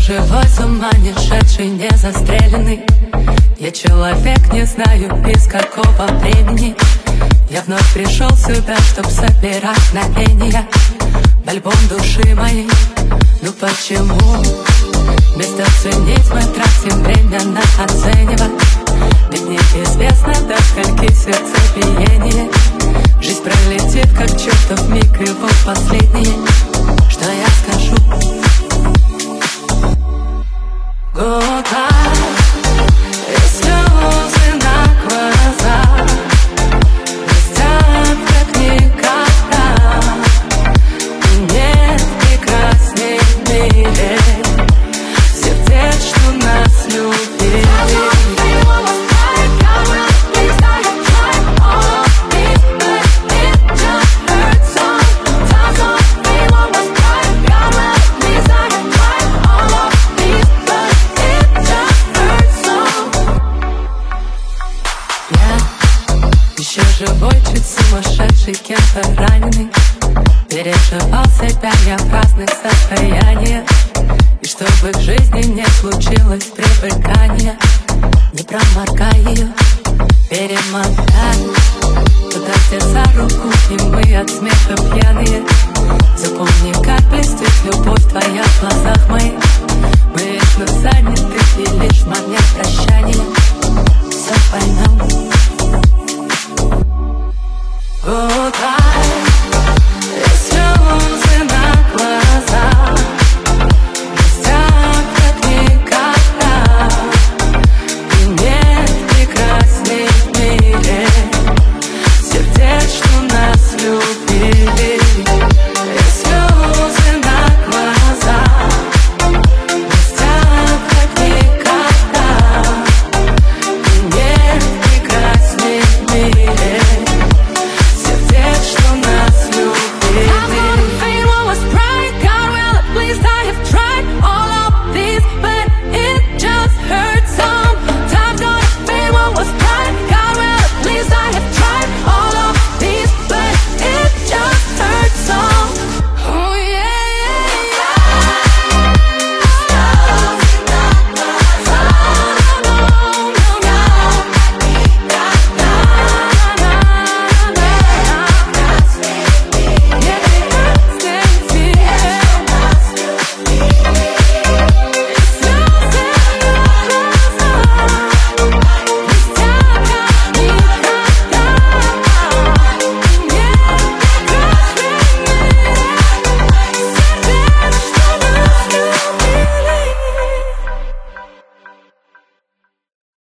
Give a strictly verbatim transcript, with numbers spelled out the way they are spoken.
живой, с ума не шедший, не застреленный. Я человек, не знаю из какого времени. Я вновь пришел сюда, чтоб собирать мгновения в альбом души моей. Ну почему вместо ценить мы тратим время на оценивать? Ведь мне известно, до скольки сердцебиение. Жизнь пролетит, как чертов миг, и вот последнее, что я скажу. Goodbye, и слезы на глазах блестят, как никогда. И нет прекрасней в мире сердец, что нас любили. Еще живой, чуть сумасшедший, кем-то раненый. Переживал себя я в разных состояниях. И чтобы в жизни не случилось привыкания, не проморгай ее, перемотай туда, где за руку, и мы от смеха пьяные. Запомни, как блестит любовь твоя в глазах моих.